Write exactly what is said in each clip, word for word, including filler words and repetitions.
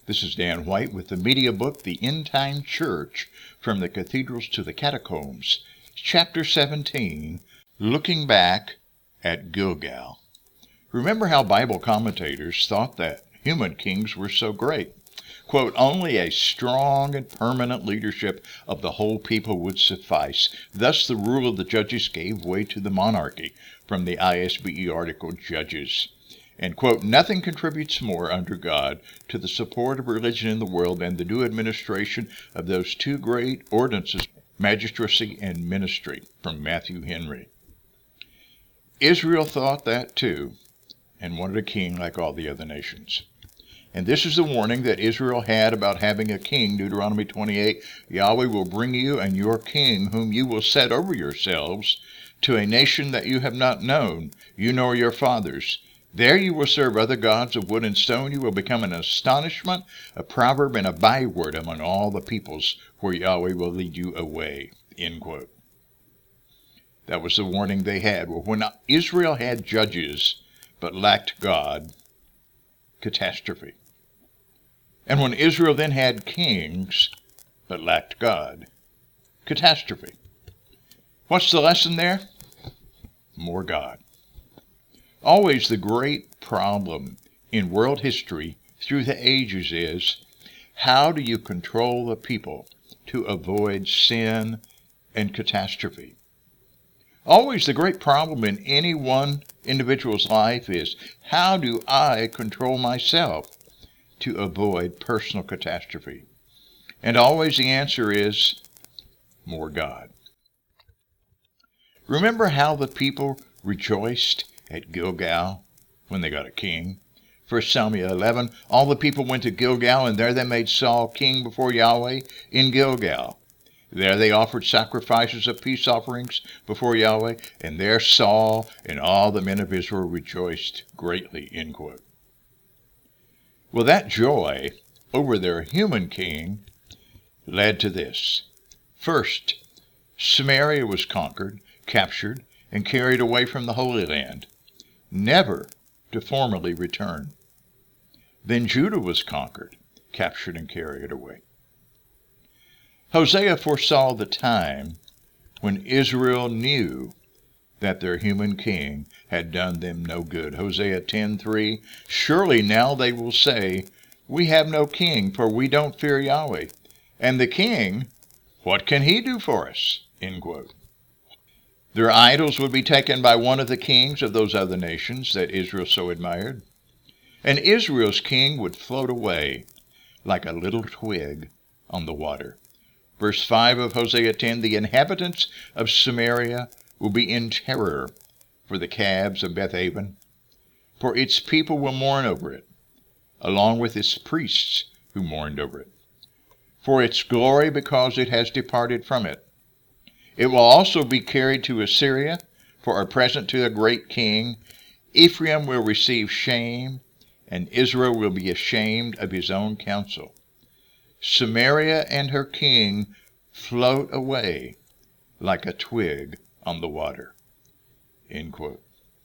This is Dan White with the media book, The End Time Church, From the Cathedrals to the Catacombs, Chapter seventeen, Looking Back at Gilgal. Remember how Bible commentators thought that human kings were so great. Quote, only a strong and permanent leadership of the whole people would suffice. Thus the rule of the judges gave way to the monarchy, from the I S B E article Judges. And, quote, nothing contributes more under God to the support of religion in the world than the due administration of those two great ordinances, magistracy and ministry, from Matthew Henry. Israel thought that too, and wanted a king like all the other nations. And this is the warning that Israel had about having a king, Deuteronomy twenty-eight, Yahweh will bring you and your king, whom you will set over yourselves, to a nation that you have not known, you nor your fathers. There you will serve other gods of wood and stone. You will become an astonishment, a proverb, and a byword among all the peoples where Yahweh will lead you away. End quote. That was the warning they had. Well, when Israel had judges but lacked God, catastrophe. And when Israel then had kings but lacked God, catastrophe. What's the lesson there? More God. Always the great problem in world history through the ages is, how do you control the people to avoid sin and catastrophe? Always the great problem in any one individual's life is, how do I control myself to avoid personal catastrophe? And always the answer is, more God. Remember how the people rejoiced at Gilgal when they got a king? First Samuel eleven, all the people went to Gilgal, and there they made Saul king before Yahweh in Gilgal. There they offered sacrifices of peace offerings before Yahweh, and there Saul and all the men of Israel rejoiced greatly. End quote. Well, that joy over their human king led to this. First, Samaria was conquered, captured, and carried away from the Holy Land, never to formally return. Then Judah was conquered, captured, and carried away. Hosea foresaw the time when Israel knew that their human king had done them no good. Hosea ten three, surely now they will say, we have no king, for we don't fear Yahweh. And the king, what can he do for us? End quote. Their idols would be taken by one of the kings of those other nations that Israel so admired. And Israel's king would float away like a little twig on the water. Verse five of Hosea ten, the inhabitants of Samaria will be in terror for the calves of Bethaven, for its people will mourn over it, along with its priests who mourned over it, for its glory because it has departed from it. It will also be carried to Assyria for a present to a great king. Ephraim will receive shame, and Israel will be ashamed of his own counsel. Samaria and her king float away like a twig on the water. End quote.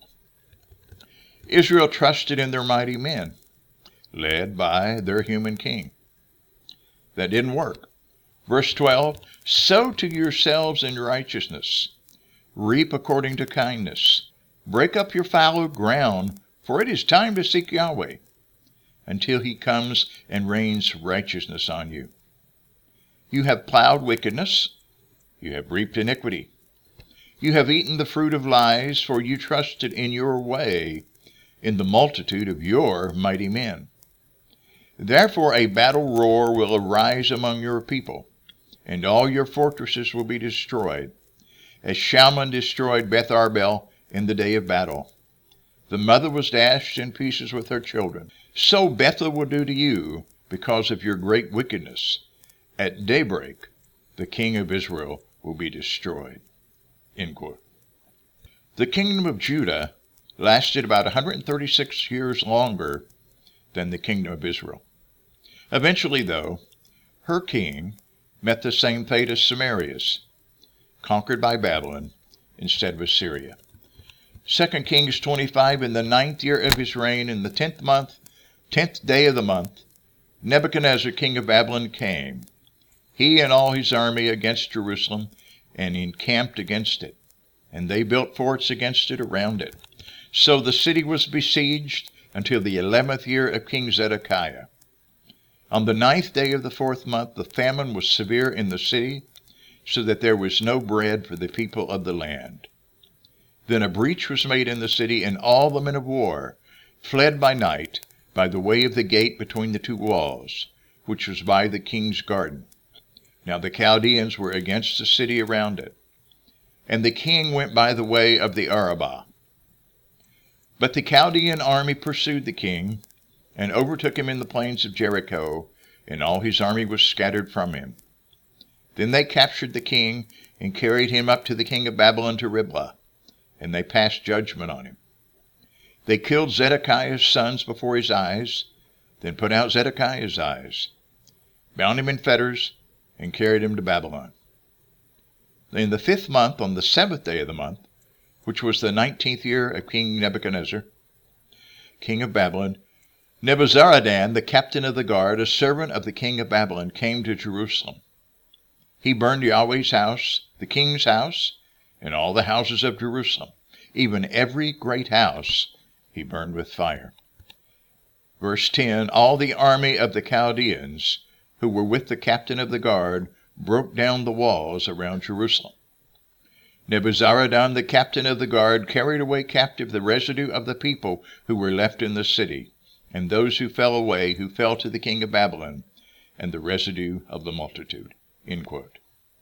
Israel trusted in their mighty men, led by their human king. That didn't work. Verse twelve, sow to yourselves in righteousness, reap according to kindness. Break up your fallow ground, for it is time to seek Yahweh, until he comes and rains righteousness on you. You have plowed wickedness, you have reaped iniquity. You have eaten the fruit of lies, for you trusted in your way, in the multitude of your mighty men. Therefore a battle roar will arise among your people, and all your fortresses will be destroyed, as Shalman destroyed Beth Arbel in the day of battle. The mother was dashed in pieces with her children. So Bethel will do to you because of your great wickedness. At daybreak, the king of Israel will be destroyed. End quote. The kingdom of Judah lasted about one hundred thirty-six years longer than the kingdom of Israel. Eventually, though, her king met the same fate as Samaria's, conquered by Babylon instead of Assyria. Second Kings twenty-five, in the ninth year of his reign, in the tenth month, tenth day of the month, Nebuchadnezzar, king of Babylon, came, he and all his army, against Jerusalem, and encamped against it. And they built forts against it around it. So the city was besieged until the eleventh year of King Zedekiah. On the ninth day of the fourth month, the famine was severe in the city, so that there was no bread for the people of the land. Then a breach was made in the city, and all the men of war fled by night by the way of the gate between the two walls, which was by the king's garden. Now the Chaldeans were against the city around it. And the king went by the way of the Arabah. But the Chaldean army pursued the king, and overtook him in the plains of Jericho, and all his army was scattered from him. Then they captured the king, and carried him up to the king of Babylon to Riblah, and they passed judgment on him. They killed Zedekiah's sons before his eyes, then put out Zedekiah's eyes, bound him in fetters, and carried him to Babylon. In the fifth month, on the seventh day of the month, which was the nineteenth year of King Nebuchadnezzar, king of Babylon, Nebuzaradan, the captain of the guard, a servant of the king of Babylon, came to Jerusalem. He burned Yahweh's house, the king's house, and all the houses of Jerusalem. Even every great house he burned with fire. Verse ten, all the army of the Chaldeans, who were with the captain of the guard, broke down the walls around Jerusalem. Nebuzaradan, the captain of the guard, carried away captive the residue of the people who were left in the city, and those who fell away, who fell to the king of Babylon, and the residue of the multitude. End quote.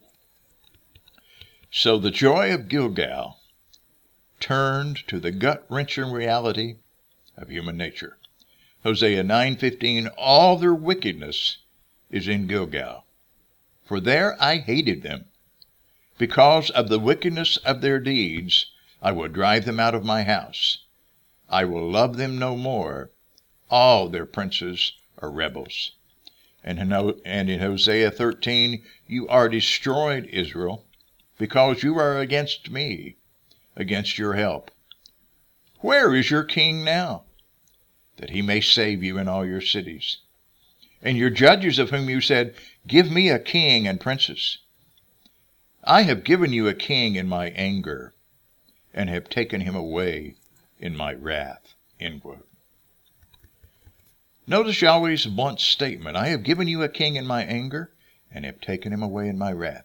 So the joy of Gilgal turned to the gut-wrenching reality of human nature. Hosea nine fifteen, all their wickedness is in Gilgal. For there I hated them. Because of the wickedness of their deeds, I will drive them out of my house. I will love them no more. All their princes are rebels. And in Hosea thirteen, you are destroyed, Israel, because you are against me, against your help. Where is your king now, that he may save you in all your cities? And your judges, of whom you said, give me a king and princes. I have given you a king in my anger, and have taken him away in my wrath. End quote. Notice Yahweh's blunt statement. I have given you a king in my anger, and have taken him away in my wrath.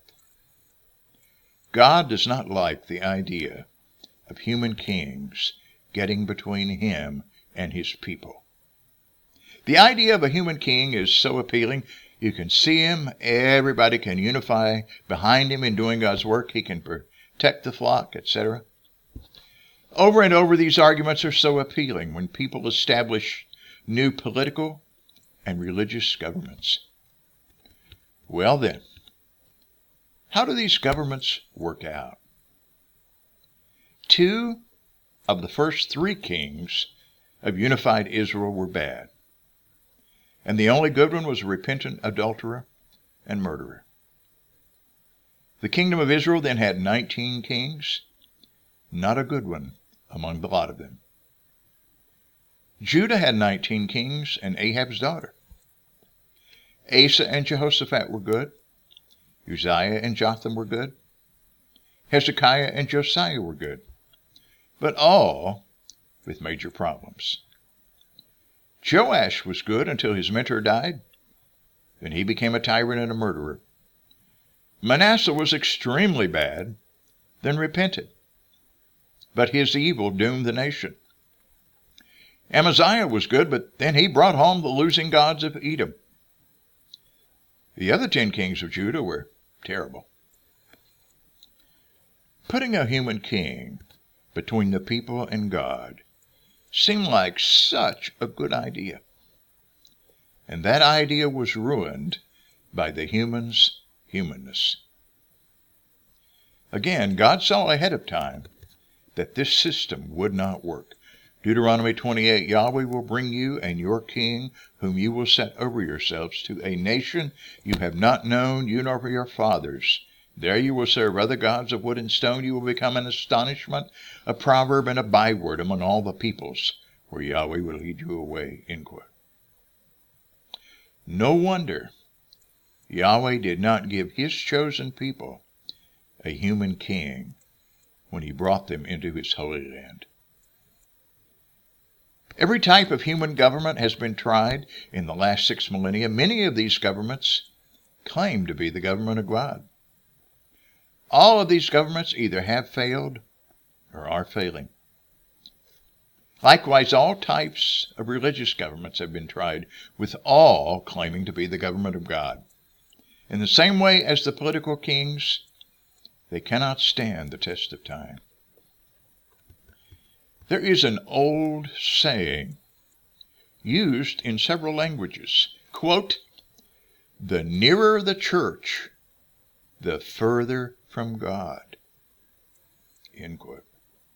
God does not like the idea of human kings getting between him and his people. The idea of a human king is so appealing. You can see him. Everybody can unify behind him in doing God's work. He can protect the flock, et cetera. Over and over, these arguments are so appealing when people establish new political and religious governments. Well then, how do these governments work out? Two of the first three kings of unified Israel were bad. And the only good one was a repentant adulterer and murderer. The kingdom of Israel then had nineteen kings, not a good one among the lot of them. Judah had nineteen kings and Ahab's daughter. Asa and Jehoshaphat were good. Uzziah and Jotham were good. Hezekiah and Josiah were good. But all with major problems. Joash was good until his mentor died. Then he became a tyrant and a murderer. Manasseh was extremely bad, then repented. But his evil doomed the nation. Amaziah was good, but then he brought home the losing gods of Edom. The other ten kings of Judah were terrible. Putting a human king between the people and God seemed like such a good idea. And that idea was ruined by the human's humanness. Again, God saw ahead of time that this system would not work. Deuteronomy twenty-eight, Yahweh will bring you and your king, whom you will set over yourselves, to a nation you have not known, you nor your fathers. There you will serve other gods of wood and stone. You will become an astonishment, a proverb, and a byword among all the peoples, where Yahweh will lead you away. End quote. No wonder Yahweh did not give his chosen people a human king when he brought them into his holy land. Every type of human government has been tried in the last six millennia. Many of these governments claim to be the government of God. All of these governments either have failed or are failing. Likewise, all types of religious governments have been tried, with all claiming to be the government of God. In the same way as the political kings, they cannot stand the test of time. There is an old saying used in several languages, quote, "The nearer the church, the further from God," end quote.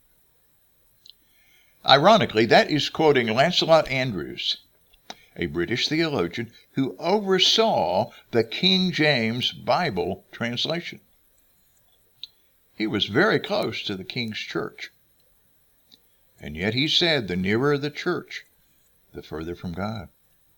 Ironically, that is quoting Lancelot Andrewes, a British theologian who oversaw the King James Bible translation. He was very close to the King's church. And yet he said, the nearer the church, the further from God.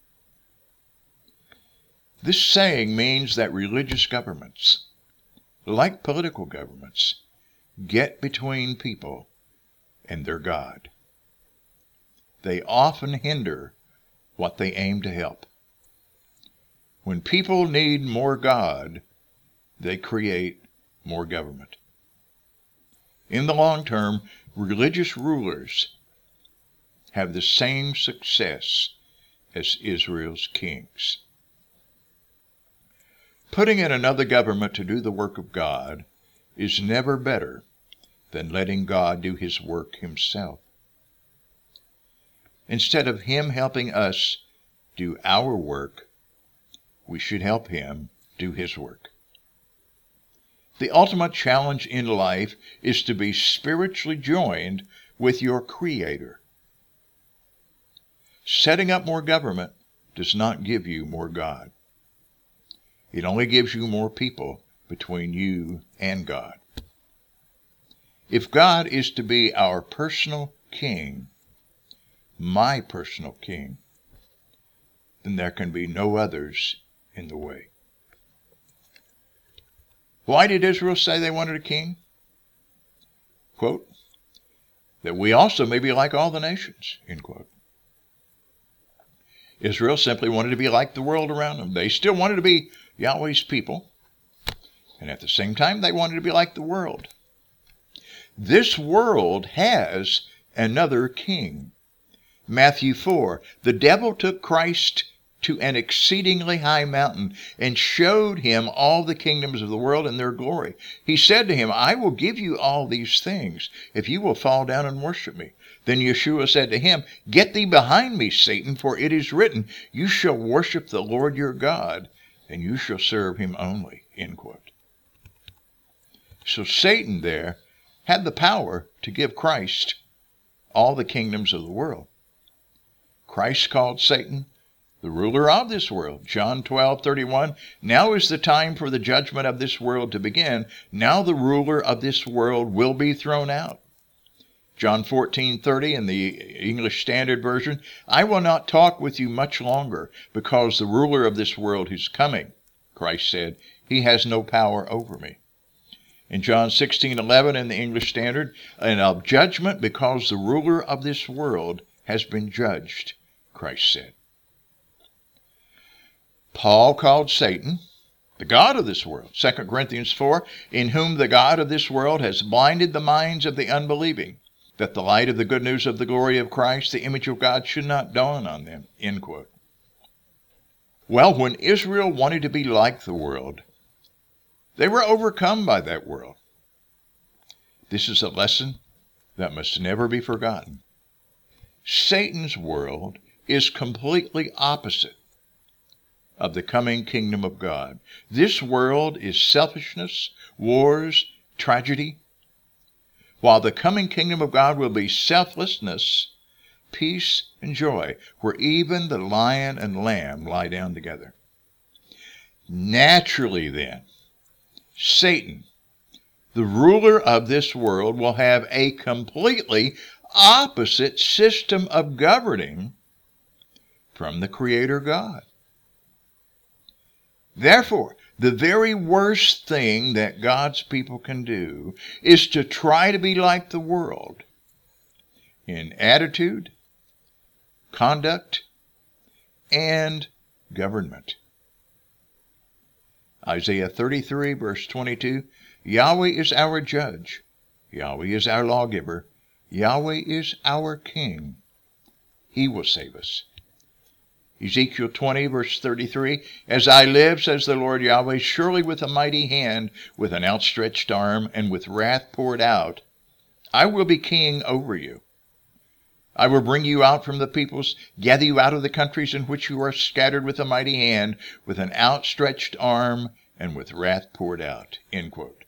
This saying means that religious governments, like political governments, get between people and their God. They often hinder what they aim to help. When people need more God, they create more government. In the long term, religious rulers have the same success as Israel's kings. Putting in another government to do the work of God is never better than letting God do his work himself. Instead of him helping us do our work, we should help him do his work. The ultimate challenge in life is to be spiritually joined with your Creator. Setting up more government does not give you more God. It only gives you more people between you and God. If God is to be our personal king, my personal king, then there can be no others in the way. Why did Israel say they wanted a king? Quote, that we also may be like all the nations, end quote. Israel simply wanted to be like the world around them. They still wanted to be Yahweh's people, and at the same time they wanted to be like the world. This world has another king. Matthew four, the devil took Christ to an exceedingly high mountain and showed him all the kingdoms of the world and their glory. He said to him, I will give you all these things if you will fall down and worship me. Then Yeshua said to him, Get thee behind me, Satan, for it is written, You shall worship the Lord your God, and you shall serve him only. End quote. So Satan there had the power to give Christ all the kingdoms of the world. Christ called Satan the ruler of this world. John twelve thirty-one, Now is the time for the judgment of this world to begin. Now the ruler of this world will be thrown out. John fourteen thirty in the English Standard Version, I will not talk with you much longer, because the ruler of this world is coming. Christ said, He has no power over me. In John sixteen eleven in the English Standard, and of judgment, because the ruler of this world has been judged, Christ said. Paul called Satan the god of this world. Second Corinthians four, in whom the God of this world has blinded the minds of the unbelieving, that the light of the good news of the glory of Christ, the image of God, should not dawn on them. End quote. Well, when Israel wanted to be like the world, they were overcome by that world. This is a lesson that must never be forgotten. Satan's world is completely opposite of the coming kingdom of God. This world is selfishness, wars, tragedy, while the coming kingdom of God will be selflessness, peace, and joy, where even the lion and lamb lie down together. Naturally then, Satan, the ruler of this world, will have a completely opposite system of governing from the Creator God. Therefore, the very worst thing that God's people can do is to try to be like the world in attitude, conduct, and government. Isaiah thirty-three, verse twenty-two, Yahweh is our judge. Yahweh is our lawgiver. Yahweh is our king. He will save us. Ezekiel twenty, verse thirty-three, As I live, says the Lord Yahweh, surely with a mighty hand, with an outstretched arm, and with wrath poured out, I will be king over you. I will bring you out from the peoples, gather you out of the countries in which you are scattered with a mighty hand, with an outstretched arm, and with wrath poured out. End quote.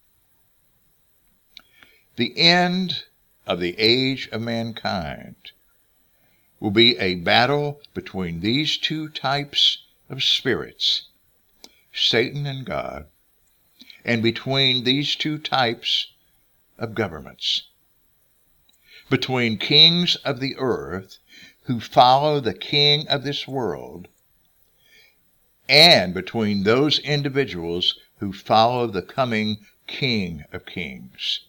The end of the age of mankind will be a battle between these two types of spirits, Satan and God, and between these two types of governments, between kings of the earth who follow the king of this world, and between those individuals who follow the coming King of Kings.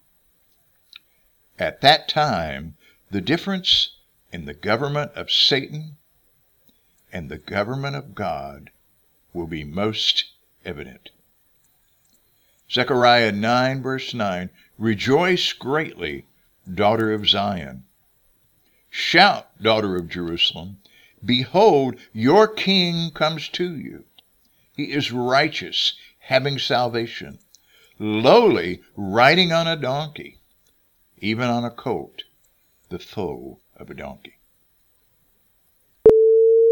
At that time, the difference in the government of Satan and the government of God will be most evident. Zechariah nine, verse nine, Rejoice greatly, daughter of Zion. Shout, daughter of Jerusalem. Behold, your king comes to you. He is righteous, having salvation, lowly, riding on a donkey, even on a colt, the foal of a donkey.